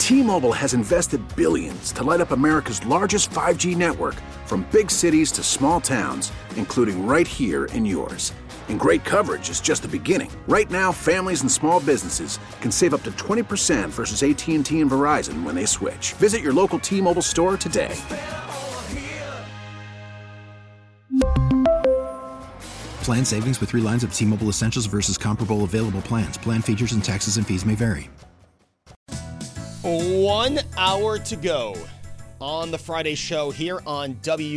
T-Mobile has invested billions to light up America's largest 5G network, from big cities to small towns, including right here in yours. And great coverage is just the beginning. Right now, families and small businesses can save up to 20% versus AT&T and Verizon when they switch. Visit your local T-Mobile store today. Plan savings with 3 lines of T-Mobile Essentials versus comparable available plans. Plan features and taxes and fees may vary. 1 hour to go on the Friday show here on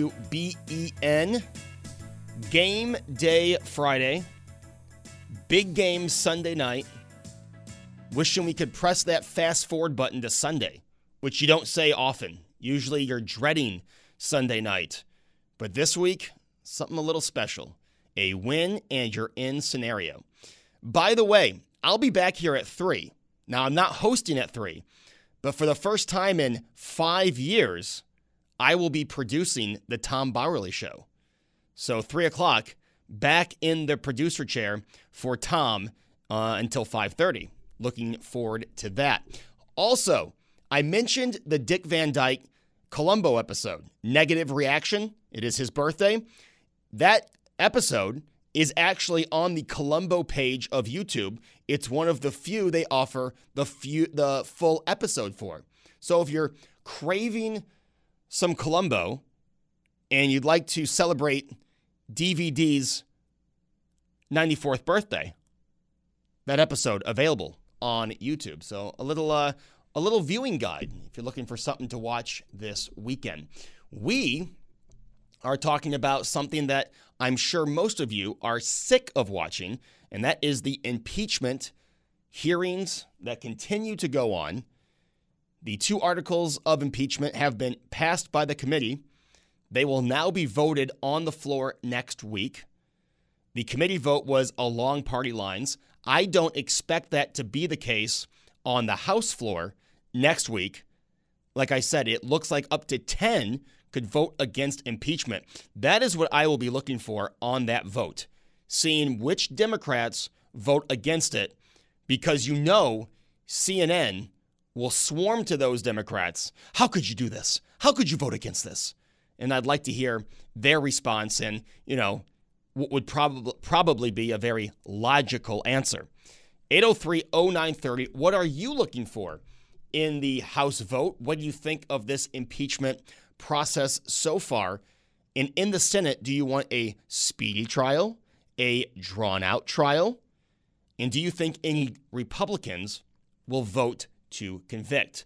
WBEN. Game day Friday. Big game Sunday night. Wishing we could press that fast forward button to Sunday, which you don't say often. Usually you're dreading Sunday night. But this week, something a little special. A win and you're in scenario. By the way, I'll be back here at 3. Now, I'm not hosting at 3, but for the first time in 5 years, I will be producing the Tom Bauerle Show. So 3 o'clock, back in the producer chair for Tom until 5:30. Looking forward to that. Also, I mentioned the Dick Van Dyke Columbo episode, Negative Reaction. It is his birthday. That episode is actually on the Columbo page of YouTube. It's one of the few they offer the full episode for. So if you're craving some Columbo and you'd like to celebrate DVD's 94th birthday, that episode available on YouTube. So a little viewing guide if you're looking for something to watch this weekend. We are talking about something that I'm sure most of you are sick of watching, and that is the impeachment hearings that continue to go on. The 2 articles of impeachment have been passed by the committee. They will now be voted on the floor next week. The committee vote was along party lines. I don't expect that to be the case on the House floor next week. Like I said, it looks like up to 10 could vote against impeachment. That is what I will be looking for on that vote, seeing which Democrats vote against it, because you know CNN will swarm to those Democrats. How could you do this? How could you vote against this? And I'd like to hear their response and, what would probably be a very logical answer. 803-0930, what are you looking for in the House vote? What do you think of this impeachment process so far? And in the Senate, do you want a speedy trial, a drawn-out trial? And do you think any Republicans will vote to convict?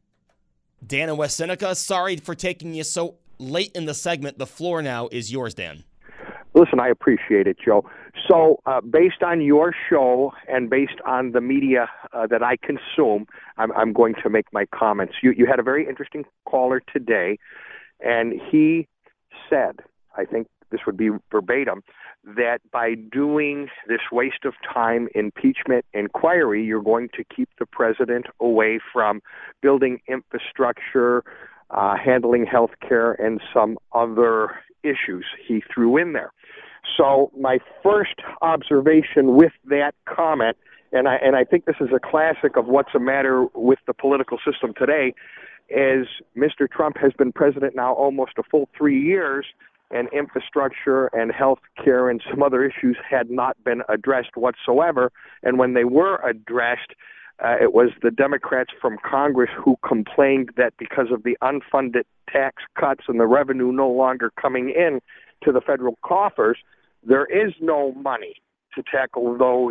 Dan in West Seneca, sorry for taking you so late in the segment. The floor now is yours, Dan. Listen, I appreciate it, Joe. So based on your show and based on the media that I consume, I'm going to make my comments. You had a very interesting caller today, and he said, I think this would be verbatim, that by doing this waste of time impeachment inquiry, you're going to keep the president away from building infrastructure, handling health care, and some other issues he threw in there. So my first observation with that comment, and I think this is a classic of what's the matter with the political system today, is Mr. Trump has been president now almost a full 3 years, and infrastructure and health care and some other issues had not been addressed whatsoever. And when they were addressed, it was the Democrats from Congress who complained that because of the unfunded tax cuts and the revenue no longer coming in to the federal coffers, there is no money to tackle those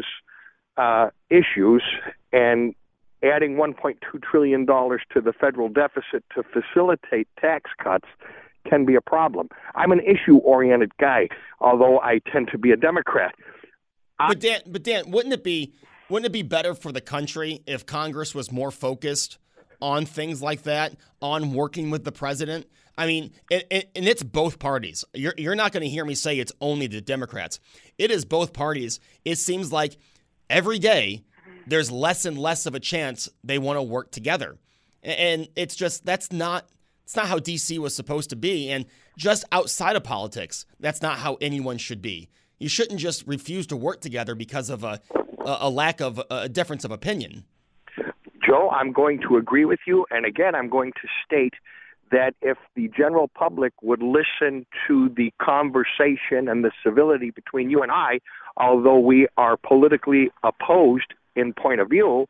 issues, and adding $1.2 trillion to the federal deficit to facilitate tax cuts can be a problem. I'm an issue-oriented guy, although I tend to be a Democrat. But Dan, wouldn't it be better for the country if Congress was more focused on things like that, on working with the president? I mean, and it's both parties. You're not going to hear me say it's only the Democrats. It is both parties. It seems like every day there's less and less of a chance they want to work together. And it's just, it's not how D.C. was supposed to be. And just outside of politics, that's not how anyone should be. You shouldn't just refuse to work together because of a lack of a difference of opinion. Joe, I'm going to agree with you. And again, I'm going to state that if the general public would listen to the conversation and the civility between you and I, although we are politically opposed in point of view,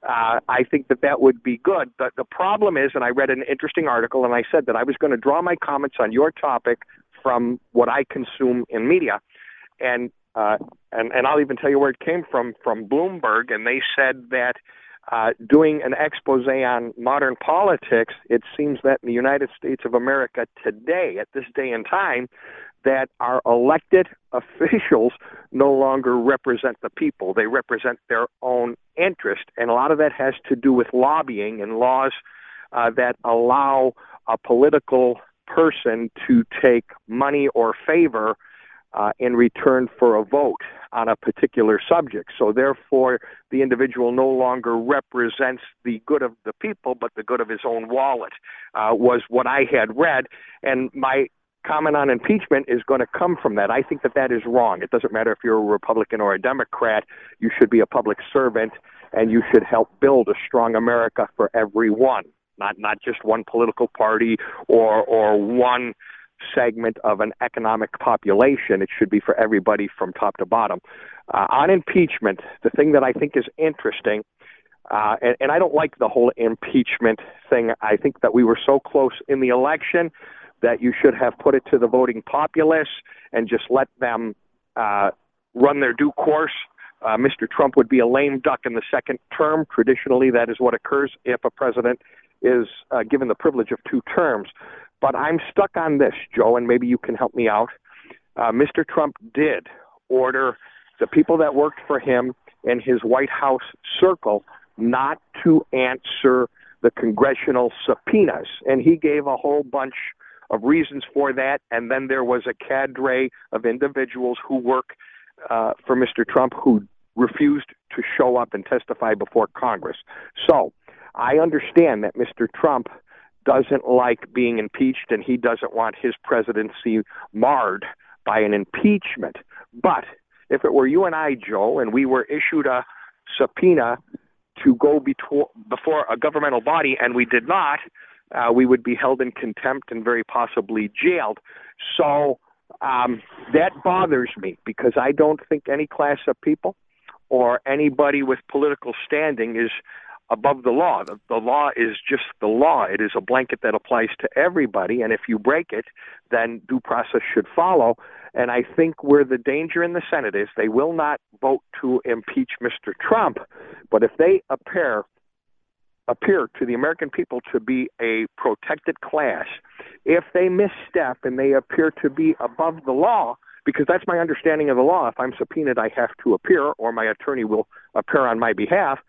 I think that would be good. But the problem is, and I read an interesting article, and I said that I was going to draw my comments on your topic from what I consume in media. And I'll even tell you where it came from Bloomberg, and they said that doing an expose on modern politics, it seems that in the United States of America today, at this day and time, that our elected officials no longer represent the people. They represent their own interest. And a lot of that has to do with lobbying and laws that allow a political person to take money or favor in return for a vote on a particular subject. So therefore, the individual no longer represents the good of the people, but the good of his own wallet, was what I had read. And my comment on impeachment is going to come from that. I think that is wrong. It doesn't matter if you're a Republican or a Democrat. You should be a public servant, and you should help build a strong America for everyone, not just one political party or one segment of an economic population. It should be for everybody from top to bottom. On impeachment, the thing that I think is interesting, and I don't like the whole impeachment thing. I think that we were so close in the election that you should have put it to the voting populace and just let them run their due course. Mr. Trump would be a lame duck in the second term. Traditionally, that is what occurs if a president is given the privilege of 2 terms. But I'm stuck on this, Joe, and maybe you can help me out. Mr. Trump did order the people that worked for him in his White House circle not to answer the congressional subpoenas. And he gave a whole bunch of reasons for that. And then there was a cadre of individuals who work for Mr. Trump who refused to show up and testify before Congress. So I understand that Mr. Trump doesn't like being impeached, and he doesn't want his presidency marred by an impeachment. But if it were you and I, Joe, and we were issued a subpoena to go before a governmental body and we did not, we would be held in contempt and very possibly jailed. So that bothers me because I don't think any class of people or anybody with political standing is above the law. The law is just the law. It is a blanket that applies to everybody, and if you break it, then due process should follow. And I think where the danger in the Senate is, they will not vote to impeach Mr. Trump, but if they appear to the American people to be a protected class, if they misstep and they appear to be above the law, because that's my understanding of the law, if I'm subpoenaed, I have to appear, or my attorney will appear on my behalf,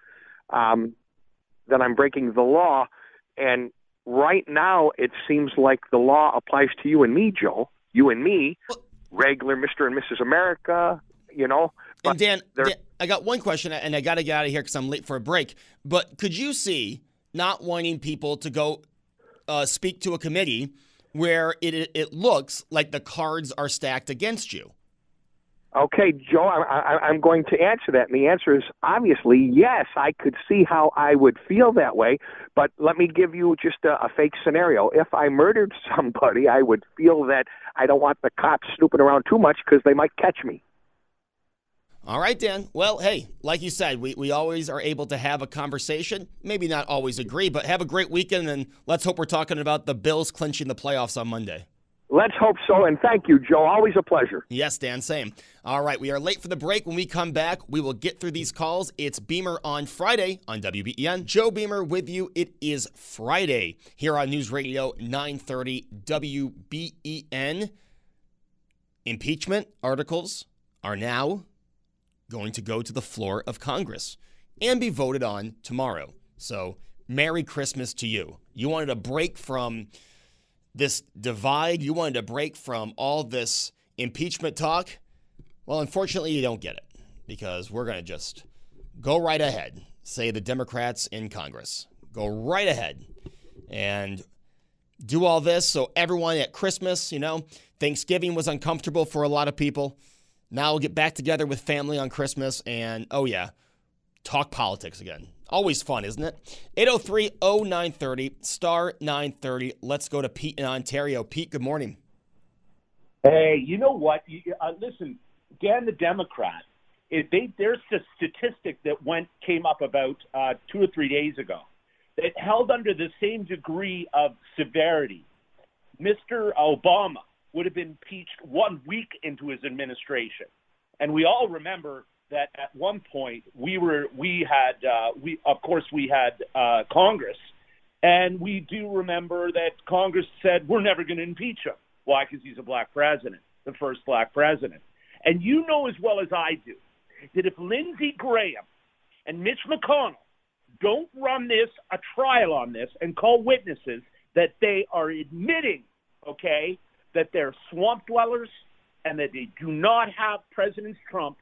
then I'm breaking the law. And right now, it seems like the law applies to you and me, Joe, you and me, regular Mr. and Mrs. America, you know. And Dan, I got one question, and I got to get out of here because I'm late for a break. But could you see not wanting people to go speak to a committee where it looks like the cards are stacked against you? Okay, Joe, I'm going to answer that. And the answer is obviously yes, I could see how I would feel that way. But let me give you just a fake scenario. If I murdered somebody, I would feel that I don't want the cops snooping around too much because they might catch me. All right, Dan. Well, hey, like you said, we always are able to have a conversation. Maybe not always agree, but have a great weekend, and let's hope we're talking about the Bills clinching the playoffs on Monday. Let's hope so, and thank you, Joe. Always a pleasure. Yes, Dan, same. All right, we are late for the break. When we come back, we will get through these calls. It's Beamer on Friday on WBEN. Joe Beamer with you. It is Friday here on News Radio 930 WBEN. Impeachment articles are now going to go to the floor of Congress and be voted on tomorrow. So, Merry Christmas to you. You wanted a break from this divide, you wanted to break from all this impeachment talk. Well, unfortunately, you don't get it because we're going to just go right ahead, say the Democrats in Congress. Go right ahead and do all this so everyone at Christmas, Thanksgiving was uncomfortable for a lot of people. Now we'll get back together with family on Christmas and, oh yeah, talk politics again. Always fun, isn't it? 803-0930, star 930. Let's go to Pete in Ontario. Pete, good morning. Hey, you know what? Listen, Dan, the Democrat, there's a statistic that came up about 2 or 3 days ago that held under the same degree of severity. Mr. Obama would have been impeached 1 week into his administration. And we all remember that at one point we had Congress, and we do remember that Congress said we're never going to impeach him. Why? Because he's a black president, the first black president. And you know as well as I do that if Lindsey Graham and Mitch McConnell don't run a trial on this and call witnesses, that they are admitting, okay, that they're swamp dwellers and that they do not have President Trump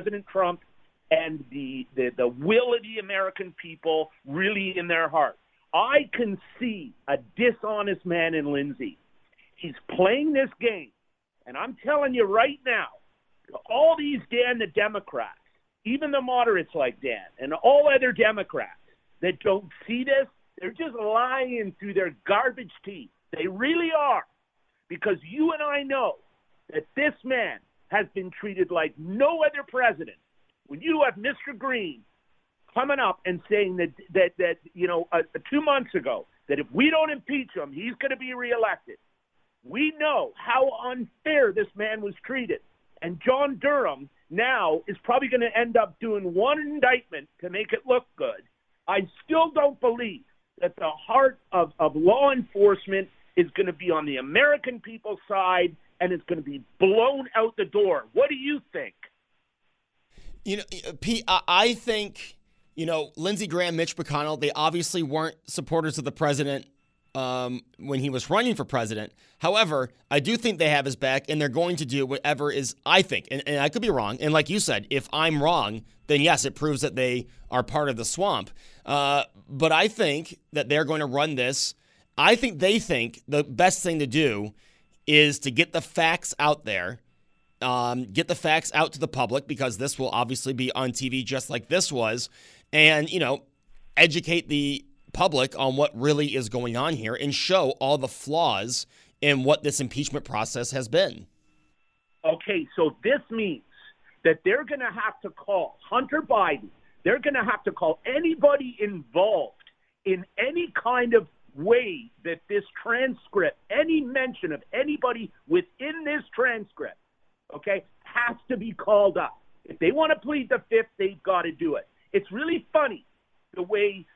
and the will of the American people really in their heart. I can see a dishonest man in Lindsey. He's playing this game. And I'm telling you right now, all these Dan, the Democrats, even the moderates like Dan, and all other Democrats that don't see this, they're just lying through their garbage teeth. They really are. Because you and I know that this man has been treated like no other president. When you have Mr. Green coming up and saying that 2 months ago, that if we don't impeach him, he's going to be reelected. We know how unfair this man was treated. And John Durham now is probably going to end up doing one indictment to make it look good. I still don't believe that the heart of law enforcement is going to be on the American people's side, and it's going to be blown out the door. What do you think? You know, Pete, I think, Lindsey Graham, Mitch McConnell, they obviously weren't supporters of the president when he was running for president. However, I do think they have his back, and they're going to do whatever is, I think, and I could be wrong. And like you said, if I'm wrong, then yes, it proves that they are part of the swamp. But I think that they're going to run this. I think they think the best thing to do is to get the facts out there, get the facts out to the public, because this will obviously be on TV just like this was, and, educate the public on what really is going on here and show all the flaws in what this impeachment process has been. Okay, so this means that they're going to have to call Hunter Biden. They're going to have to call anybody involved in any kind of way that this transcript, any mention of anybody within this transcript, okay, has to be called up. If they want to plead the fifth, they've got to do it. It's really funny the way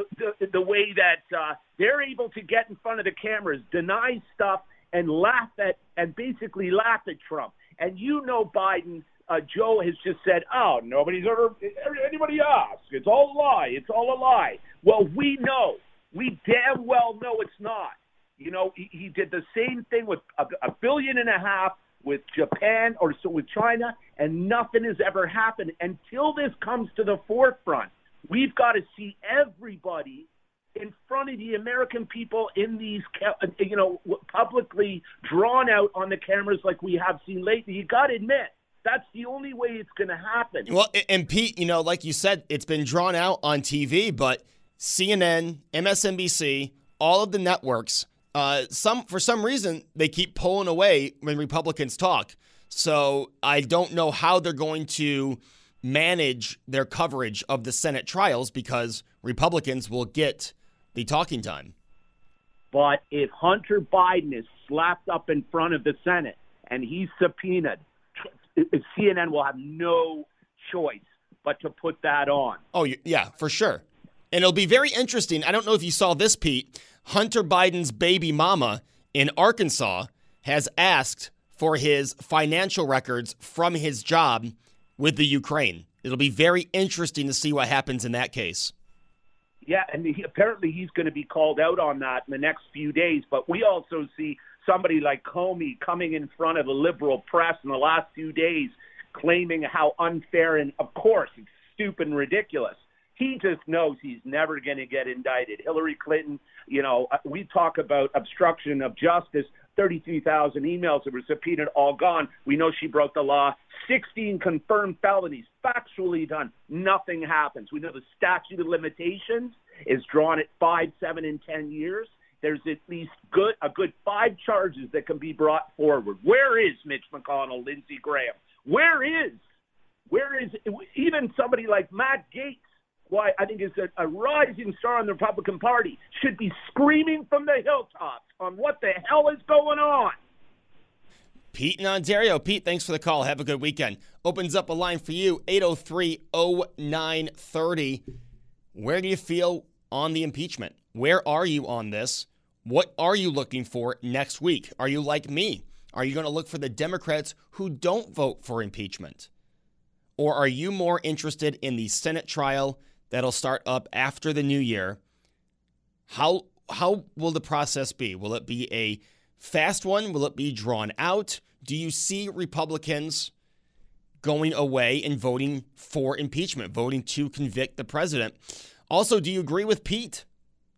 that they're able to get in front of the cameras, deny stuff, and basically laugh at Trump. And Biden, Joe has just said, "Oh, anybody asked. It's all a lie. It's all a lie." Well, we damn well know it's not. He did the same thing with $1.5 billion with Japan with China, and nothing has ever happened until this comes to the forefront. We've got to see everybody in front of the American people in these, publicly drawn out on the cameras like we have seen lately. You got to admit, that's the only way it's going to happen. Well, and Pete, like you said, it's been drawn out on TV, but CNN, MSNBC, all of the networks, for some reason, they keep pulling away when Republicans talk. So I don't know how they're going to manage their coverage of the Senate trials, because Republicans will get the talking time. But if Hunter Biden is slapped up in front of the Senate and he's subpoenaed, CNN will have no choice but to put that on. Oh, yeah, for sure. And it'll be very interesting. I don't know if you saw this, Pete. Hunter Biden's baby mama in Arkansas has asked for his financial records from his job with the Ukraine. It'll be very interesting to see what happens in that case. Yeah, and apparently he's going to be called out on that in the next few days. But we also see somebody like Comey coming in front of the liberal press in the last few days claiming how unfair, and of course it's stupid and ridiculous. He just knows he's never going to get indicted. Hillary Clinton, we talk about obstruction of justice. 33,000 emails that were subpoenaed, all gone. We know she broke the law. 16 confirmed felonies, factually done. Nothing happens. We know the statute of limitations is drawn at 5, 7, and 10 years. There's at least a good 5 charges that can be brought forward. Where is Mitch McConnell, Lindsey Graham? Where is even somebody like Matt Gaetz, who I think is a rising star in the Republican Party, should be screaming from the hilltops on what the hell is going on? Pete in Ontario. Pete, thanks for the call. Have a good weekend. Opens up a line for you, 803-0930. Where do you feel on the impeachment? Where are you on this? What are you looking for next week? Are you like me? Are you going to look for the Democrats who don't vote for impeachment? Or are you more interested in the Senate trial that'll start up after the new year? How will the process be? Will it be a fast one? Will it be drawn out? Do you see Republicans going away and voting for impeachment, voting to convict the president? Also, do you agree with Pete?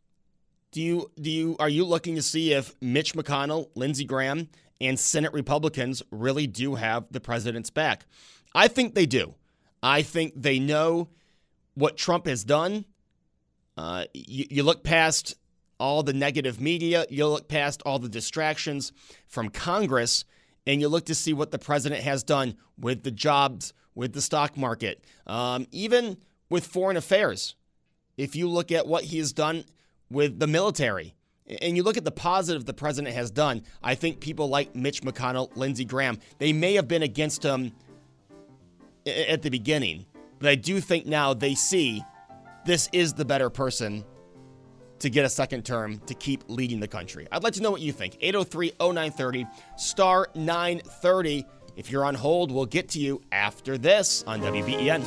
Are you looking to see if Mitch McConnell, Lindsey Graham, and Senate Republicans really do have the president's back? I think they do. I think they know what Trump has done. You look past all the negative media, you look past all the distractions from Congress, and you look to see what the president has done with the jobs, with the stock market, even with foreign affairs. If you look at what he has done with the military, and you look at the positive the president has done, I think people like Mitch McConnell, Lindsey Graham, they may have been against him at the beginning, but I do think now they see this is the better person to get a second term to keep leading the country. I'd like to know what you think. 803-0930, star 930. If you're on hold, we'll get to you after this on WBEN.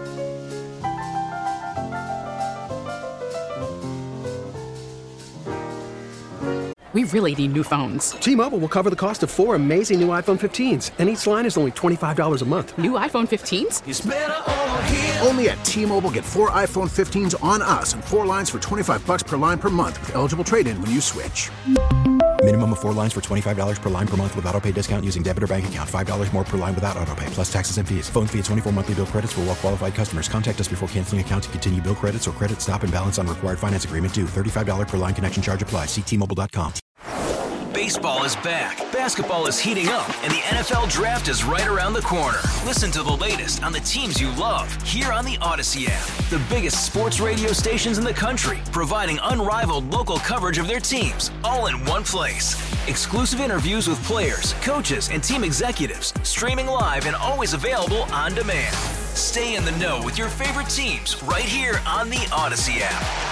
We really need new phones. T-Mobile will cover the cost of 4 amazing new iPhone 15s, and each line is only $25 a month. New iPhone 15s? It's better over here. Only at T-Mobile, get 4 iPhone 15s on us and 4 lines for $25 per line per month with eligible trade-in when you switch. Minimum of 4 lines for $25 per line per month with autopay discount using debit or bank account. $5 more per line without autopay, plus taxes and fees. Phone fee at 24 monthly bill credits for well-qualified customers. Contact us before canceling account to continue bill credits or credit stop and balance on required finance agreement due. $35 per line connection charge applies. See T-Mobile.com. Baseball is back, basketball is heating up, and the NFL Draft is right around the corner. Listen to the latest on the teams you love here on the Odyssey app. The biggest sports radio stations in the country, providing unrivaled local coverage of their teams, all in one place. Exclusive interviews with players, coaches, and team executives, streaming live and always available on demand. Stay in the know with your favorite teams right here on the Odyssey app.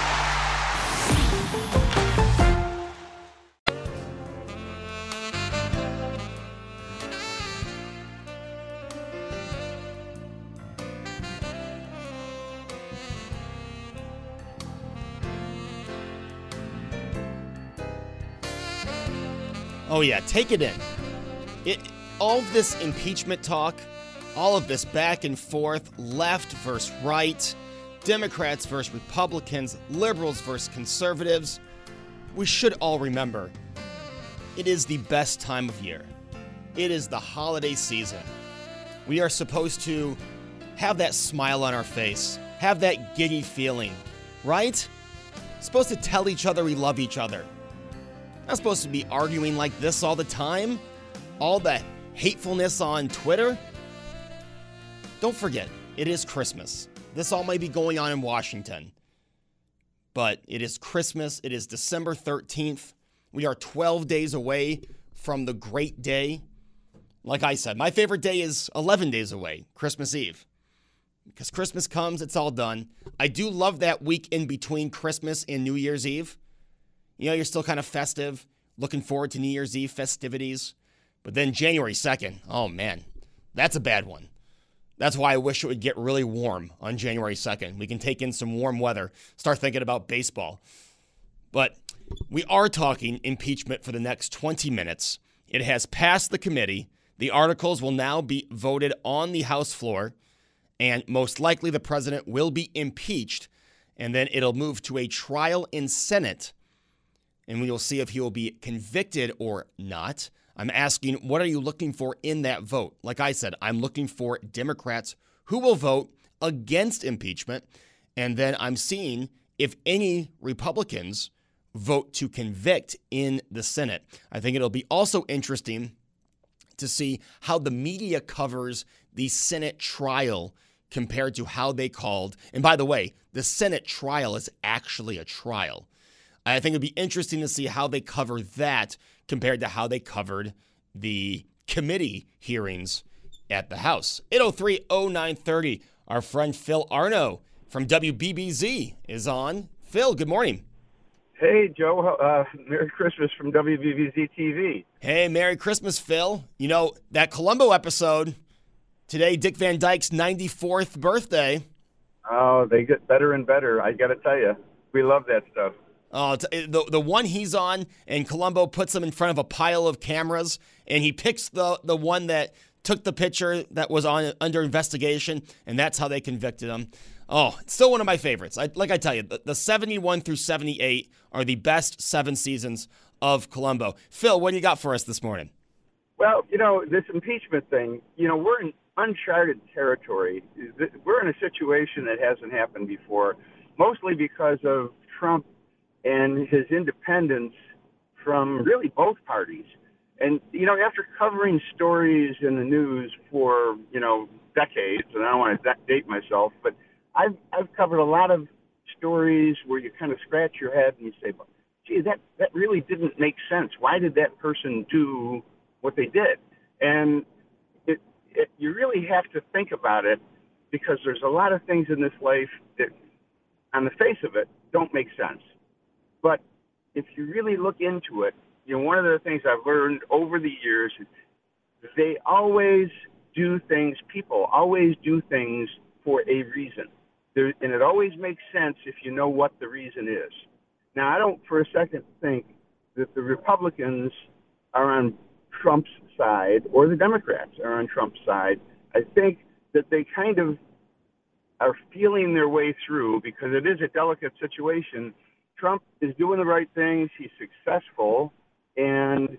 Oh yeah, take it in. All of this impeachment talk, all of this back and forth, left versus right, Democrats versus Republicans, liberals versus conservatives, we should all remember, it is the best time of year. It is the holiday season. We are supposed to have that smile on our face, have that giddy feeling, right? Supposed to tell each other we love each other. Not supposed to be arguing like this all the time. All the hatefulness on Twitter. Don't forget, it is Christmas. This all may be going on in Washington. But it is Christmas. It is December 13th. We are 12 days away from the great day. Like I said, my favorite day is 11 days away, Christmas Eve. Because Christmas comes, it's all done. I do love that week in between Christmas and New Year's Eve. You know, you're still kind of festive, looking forward to New Year's Eve festivities. But then January 2nd, oh man, that's a bad one. That's why I wish it would get really warm on January 2nd. We can take in some warm weather, start thinking about baseball. But we are talking impeachment for the next 20 minutes. It has passed the committee. The articles will now be voted on the House floor, and most likely the president will be impeached, and then it'll move to a trial in Senate. and we will see if he will be convicted or not. I'm asking, what are you looking for in that vote? Like I said, I'm looking for Democrats who will vote against impeachment, and then I'm seeing if any Republicans vote to convict in the Senate. I think it'll be also interesting to see how the media covers the Senate trial compared to how they called. And by the way, the Senate trial is actually a trial. I think it'd be interesting to see how they cover that compared to how they covered the committee hearings at the House. 803-0930. Our friend Phil Arno from WBBZ is on. Phil, good morning. Hey, Joe. Merry Christmas from WBBZ TV. Hey, Merry Christmas, Phil. You know, that Columbo episode, today, Dick Van Dyke's 94th birthday. Oh, they get better and better. I got to tell you, we love that stuff. Oh, the one he's on, and Columbo puts him in front of a pile of cameras, and he picks the one that took the picture that was under investigation, and that's how they convicted him. Oh, it's still one of my favorites. Like I tell you, the 71 through 78 are the best 7 seasons of Columbo. Phil, what do you got for us this morning? Well, this impeachment thing, we're in uncharted territory. We're in a situation that hasn't happened before, mostly because of Trump and his independence from really both parties. And, after covering stories in the news for, decades, and I don't want to date myself, but I've covered a lot of stories where you kind of scratch your head and you say, gee, that really didn't make sense. Why did that person do what they did? And you really have to think about it, because there's a lot of things in this life that, on the face of it, don't make sense. But if you really look into it, one of the things I've learned over the years is they always do things, people always do things for a reason. And it always makes sense if you know what the reason is. Now, I don't for a second think that the Republicans are on Trump's side or the Democrats are on Trump's side. I think that they kind of are feeling their way through, because it is a delicate situation. Trump is doing the right things. He's successful. And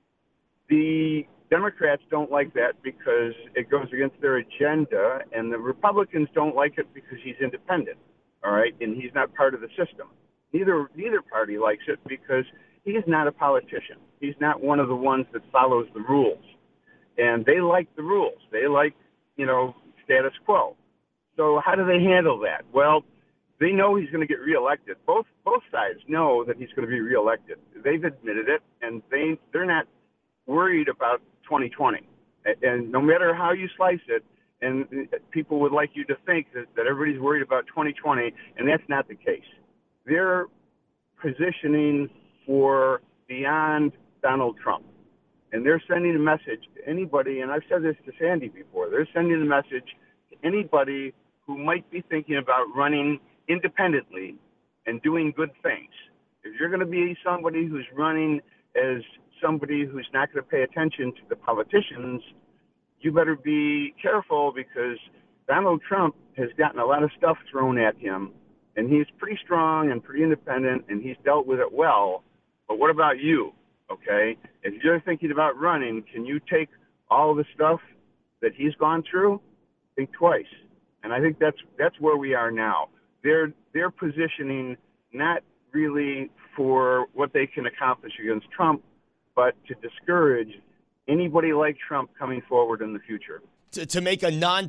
the Democrats don't like that because it goes against their agenda, and the Republicans don't like it because he's independent, all right, and he's not part of the system. Neither party likes it because he's not a politician. He's not one of the ones that follows the rules, and they like the rules. They like, status quo. So how do they handle that? Well, they know he's going to get reelected. Both sides know that he's going to be reelected. They've admitted it, and they're not worried about 2020. And no matter how you slice it, and people would like you to think that everybody's worried about 2020, and that's not the case. They're positioning for beyond Donald Trump. And they're sending a message to anybody, and I've said this to Sandy before, they're sending a message to anybody who might be thinking about running independently and doing good things. If you're going to be somebody who's running as somebody who's not going to pay attention to the politicians, you better be careful, because Donald Trump has gotten a lot of stuff thrown at him, and he's pretty strong and pretty independent, and he's dealt with it well. But what about you, okay? If you're thinking about running, can you take all the stuff that he's gone through? Think twice. And I think that's where we are now. They're positioning not really for what they can accomplish against Trump, but to discourage anybody like Trump coming forward in the future. To make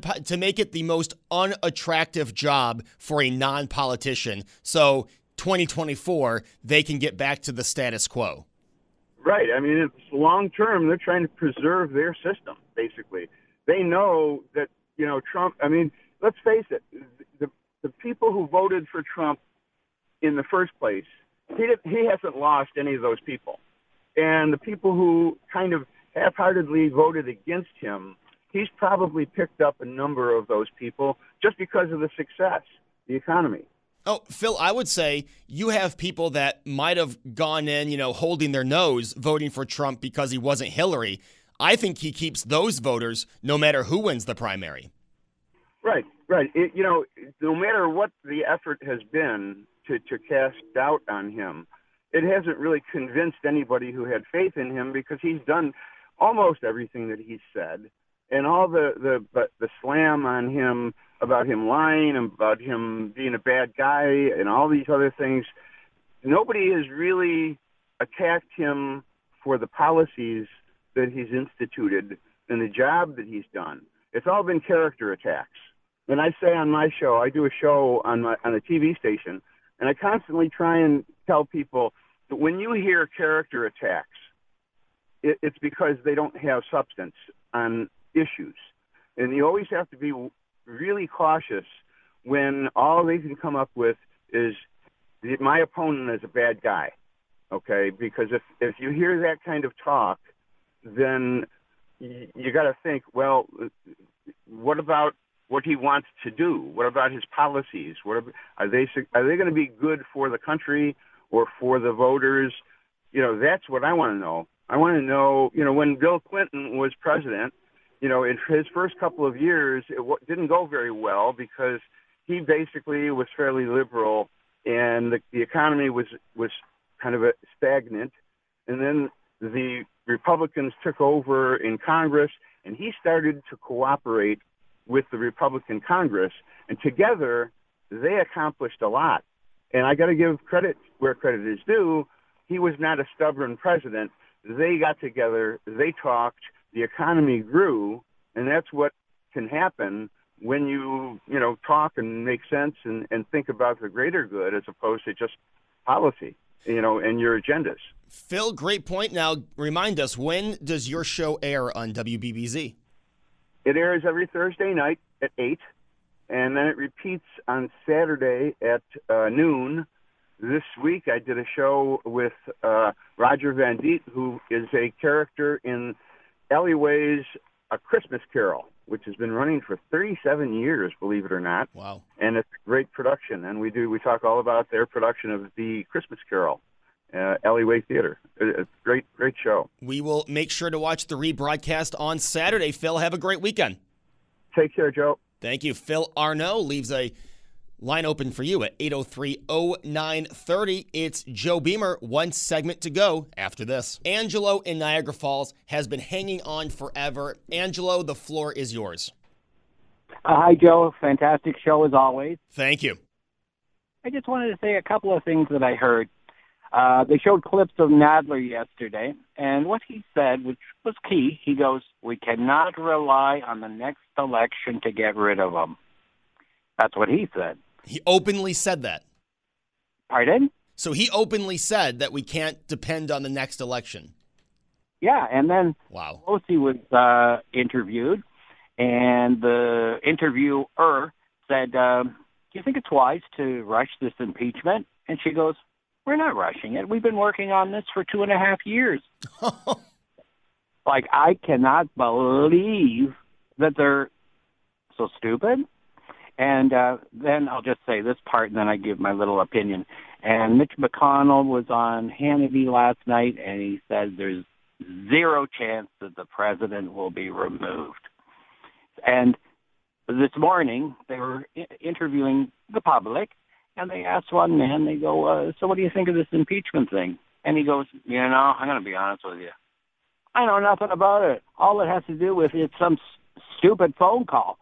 it the most unattractive job for a non-politician, so 2024 they can get back to the status quo. Right. I mean, it's long term. They're trying to preserve their system. Basically, they know that Trump. I mean, let's face it. The people who voted for Trump in the first place, he hasn't lost any of those people. And the people who kind of half-heartedly voted against him, he's probably picked up a number of those people just because of the success, the economy. Oh, Phil, I would say you have people that might have gone in, holding their nose, voting for Trump because he wasn't Hillary. I think he keeps those voters no matter who wins the primary. Right. No matter what the effort has been to cast doubt on him, it hasn't really convinced anybody who had faith in him, because he's done almost everything that he said, and all the slam on him about him lying, about him being a bad guy, and all these other things. Nobody has really attacked him for the policies that he's instituted and the job that he's done. It's all been character attacks. And I say on my show, I do a show on a TV station, and I constantly try and tell people that when you hear character attacks, it's because they don't have substance on issues. And you always have to be really cautious when all they can come up with is my opponent is a bad guy, okay? Because if you hear that kind of talk, then you got to think, well, what about what he wants to do? What about his policies? Are they going to be good for the country or for the voters? That's what I want to know. I want to know, when Bill Clinton was president, in his first couple of years, it didn't go very well because he basically was fairly liberal, and the economy was kind of stagnant. And then the Republicans took over in Congress, and he started to cooperate with the Republican Congress, and together they accomplished a lot. And I got to give credit where credit is due. He was not a stubborn president. They got together, they talked, the economy grew, and that's what can happen when you talk and make sense and think about the greater good as opposed to just policy, and your agendas. Phil, great point. Now, remind us, when does your show air on WBBZ? It airs every Thursday night at 8, and then it repeats on Saturday at noon. This week I did a show with Roger Van Diet, who is a character in Ellie Way's A Christmas Carol, which has been running for 37 years, believe it or not. Wow. And it's a great production, and we talk all about their production of the Christmas Carol. Ellie Way Theater. It's a great show. We will make sure to watch the rebroadcast on Saturday. Phil, have a great weekend. Take care, Joe. Thank you. Phil Arno leaves a line open for you at 803-0930. It's Joe Beamer. One segment to go after this. Angelo in Niagara Falls has been hanging on forever. Angelo, the floor is yours. Hi, Joe. Fantastic show as always. Thank you. I just wanted to say a couple of things that I heard. They showed clips of Nadler yesterday, and what he said, which was key, he goes, we cannot rely on the next election to get rid of them. That's what he said. He openly said that. Pardon? So he openly said that we can't depend on the next election. Yeah, and then wow. Pelosi was interviewed, and the interviewer said, do you think it's wise to rush this impeachment? And she goes, we're not rushing it. We've been working on this for 2.5 years. I cannot believe that they're so stupid. And then I'll just say this part, and then I give my little opinion. And Mitch McConnell was on Hannity last night, and he said there's zero chance that the president will be removed. And this morning, they were interviewing the public, and they asked one man, they go, so what do you think of this impeachment thing? And he goes, I'm going to be honest with you. I know nothing about it. All it has to do with it's some stupid phone call.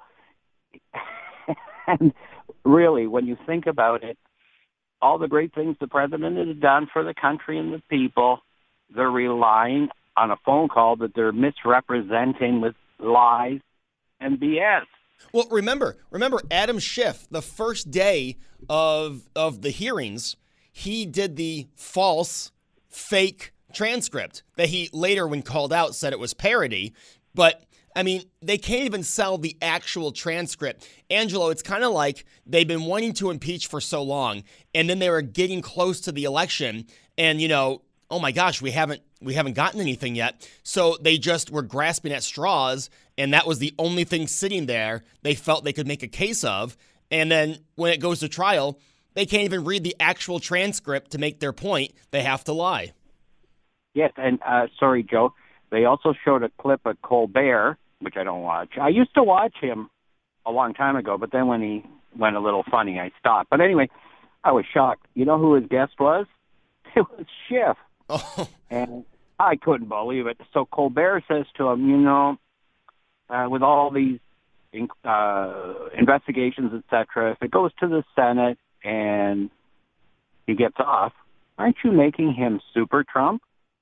And really, when you think about it, all the great things the president has done for the country and the people, they're relying on a phone call that they're misrepresenting with lies and BS. Well, remember, Adam Schiff, the first day of the hearings, he did the false, fake transcript that he later, when called out, said it was parody. But, I mean, they can't even sell the actual transcript. Angelo, it's kind of like they've been wanting to impeach for so long, and then they were getting close to the election, and, oh my gosh, we haven't gotten anything yet. So they just were grasping at straws, and that was the only thing sitting there they felt they could make a case of. And then when it goes to trial, they can't even read the actual transcript to make their point. They have to lie. Yes, and sorry, Joe, they also showed a clip of Colbert, which I don't watch. I used to watch him a long time ago, but then when he went a little funny, I stopped. But anyway, I was shocked. You know who his guest was? It was Schiff. Oh. And I couldn't believe it. So Colbert says to him, with all these investigations, etc., if it goes to the Senate and he gets off, aren't you making him Super Trump?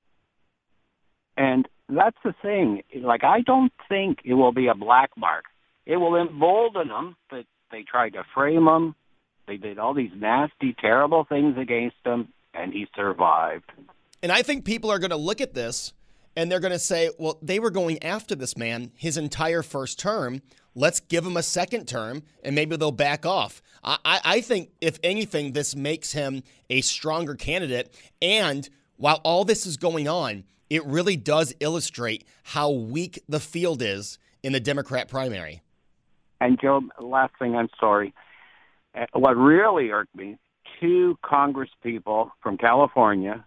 And that's the thing. Like, I don't think it will be a black mark. It will embolden him that they tried to frame him. They did all these nasty, terrible things against him, and he survived. And I think people are going to look at this and they're going to say, well, they were going after this man his entire first term. Let's give him a second term, and maybe they'll back off. I think, if anything, this makes him a stronger candidate. And while all this is going on, it really does illustrate how weak the field is in the Democrat primary. And, Joe, last thing, I'm sorry. What really irked me, 2 Congress people from California,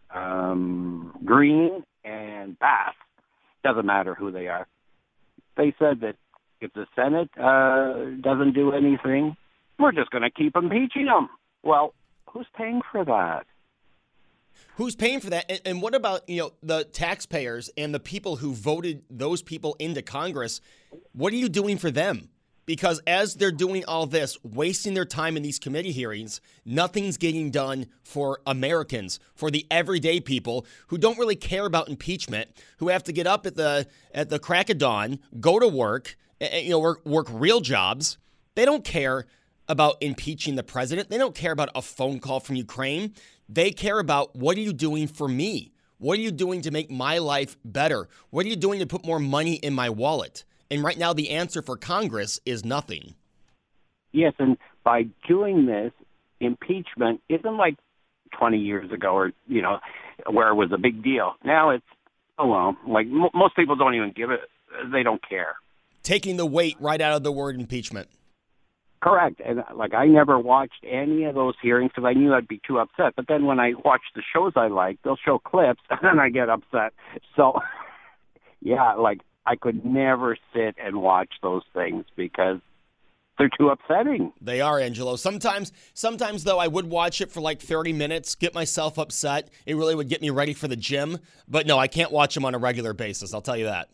Green and Bass, doesn't matter who they are, they said that if the Senate doesn't do anything, we're just going to keep impeaching them. Well, who's paying for that? Who's paying for that? And what about, the taxpayers and the people who voted those people into Congress? What are you doing for them? Because as they're doing all this, wasting their time in these committee hearings, nothing's getting done for Americans, for the everyday people who don't really care about impeachment, who have to get up at the crack of dawn, go to work, work real jobs. They don't care about impeaching the president. They don't care about a phone call from Ukraine. They care about, what are you doing for me? What are you doing to make my life better? What are you doing to put more money in my wallet? And right now, the answer for Congress is nothing. Yes, and by doing this, impeachment isn't like 20 years ago or, where it was a big deal. Now it's, most people don't even give it, they don't care. Taking the weight right out of the word impeachment. Correct. And, I never watched any of those hearings because I knew I'd be too upset. But then when I watch the shows I like, they'll show clips, and then I get upset. So, yeah, I could never sit and watch those things because they're too upsetting. They are, Angelo. Sometimes, though, I would watch it for 30 minutes, get myself upset. It really would get me ready for the gym. But no, I can't watch them on a regular basis. I'll tell you that.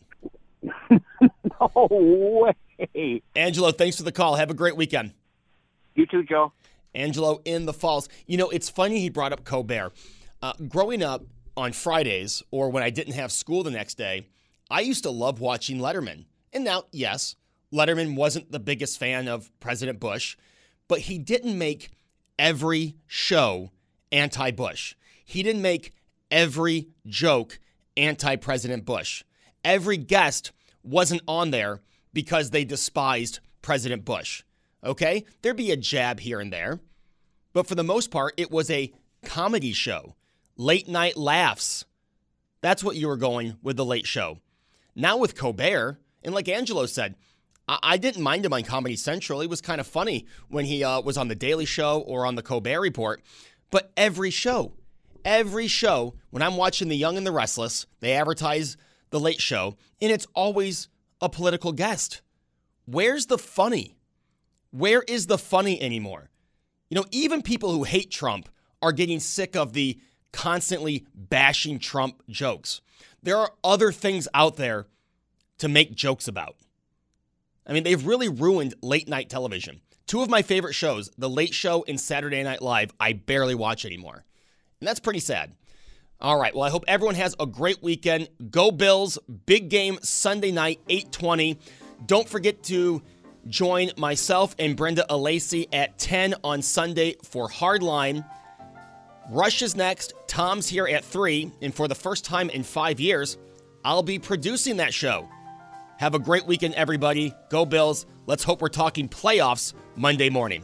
No way. Angelo, thanks for the call. Have a great weekend. You too, Joe. Angelo in the Falls. It's funny he brought up Colbert. Growing up on Fridays, or when I didn't have school the next day, I used to love watching Letterman. And now, yes, Letterman wasn't the biggest fan of President Bush, but he didn't make every show anti-Bush. He didn't make every joke anti-President Bush. Every guest wasn't on there because they despised President Bush. Okay? There'd be a jab here and there. But for the most part, it was a comedy show. Late night laughs. That's what you were going with The Late Show. Now with Colbert, and like Angelo said, I didn't mind him on Comedy Central. He was kind of funny when he was on The Daily Show or on The Colbert Report. But every show, when I'm watching The Young and the Restless, they advertise The Late Show, and it's always a political guest. Where's the funny? Where is the funny anymore? Even people who hate Trump are getting sick of the constantly bashing Trump jokes. There are other things out there to make jokes about. I mean, they've really ruined late night television. 2 of my favorite shows, The Late Show and Saturday Night Live, I barely watch anymore. And that's pretty sad. All right, well, I hope everyone has a great weekend. Go Bills. Big game Sunday night, 8:20. Don't forget to join myself and Brenda Alesi at 10 on Sunday for Hardline. Rush is next. Tom's here at 3. And for the first time in 5 years, I'll be producing that show. Have a great weekend, everybody. Go Bills. Let's hope we're talking playoffs Monday morning.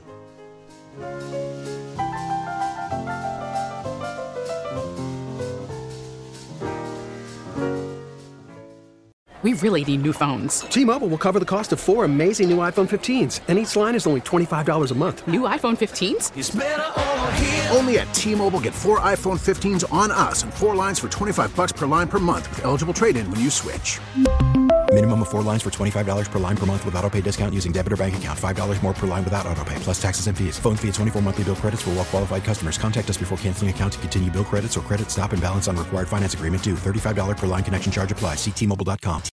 We really need new phones. T-Mobile will cover the cost of 4 amazing new iPhone 15s, and each line is only $25 a month. New iPhone 15s? It's better over here. Only at T-Mobile, get 4 iPhone 15s on us and 4 lines for $25 per line per month with eligible trade-in when you switch. Minimum of 4 lines for $25 per line per month with auto pay discount using debit or bank account. $5 more per line without auto pay, plus taxes and fees. Phone fee at 24 monthly bill credits for well qualified customers. Contact us before canceling account to continue bill credits or credit stop and balance on required finance agreement due. $35 per line connection charge applies. See T-Mobile.com.